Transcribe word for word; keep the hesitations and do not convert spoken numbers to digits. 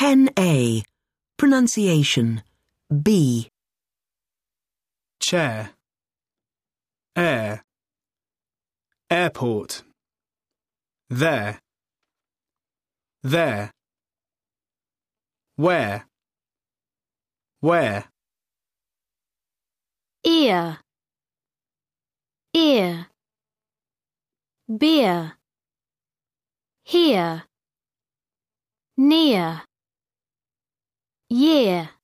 ten A. Pronunciation. B. Chair, air, airport, there, there, where, where, ear, ear, beer, here, near, year.